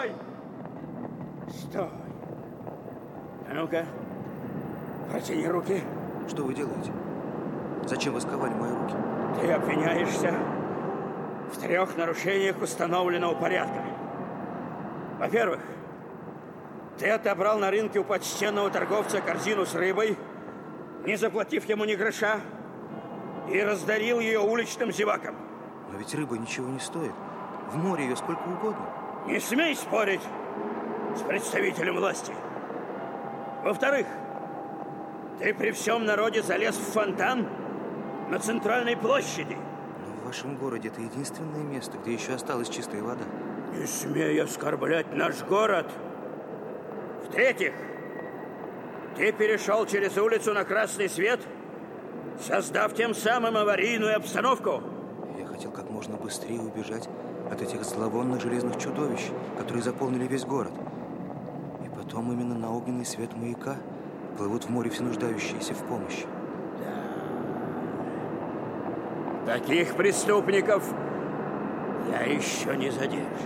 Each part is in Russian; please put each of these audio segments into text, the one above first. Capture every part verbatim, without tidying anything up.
Стой! Стой! А ну-ка, протяни руки. Что вы делаете? Зачем вы сковали мои руки? Ты обвиняешься в трех нарушениях установленного порядка. Во-первых, ты отобрал на рынке у почтенного торговца корзину с рыбой, не заплатив ему ни гроша, и раздарил ее уличным зевакам. Но ведь рыба ничего не стоит. В море ее сколько угодно. Не смей спорить с представителем власти. Во-вторых, ты при всем народе залез в фонтан на центральной площади. Но в вашем городе это единственное место, где еще осталась чистая вода. Не смей оскорблять наш город. В-третьих, ты перешел через улицу на красный свет, создав тем самым аварийную обстановку. Я хотел как можно быстрее убежать от этих зловонных железных чудовищ, которые заполнили весь город. И потом именно на огненный свет маяка плывут в море все нуждающиеся в помощи. Да. Таких преступников я еще не задерживал.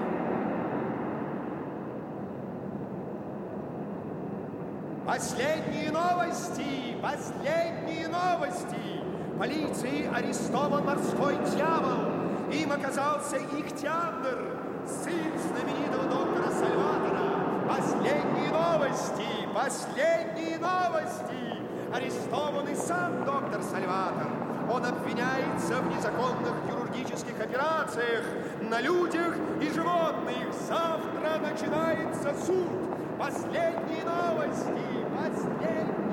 Последние новости! Последние новости! Полицией арестован морской дьявол. Им оказался Ихтиандр, сын знаменитого доктора Сальватора. Последние новости! Последние новости! Арестован и сам доктор Сальватор. Он обвиняется в незаконных хирургических операциях на людях и животных. Завтра начинается суд. Последние новости! Последние!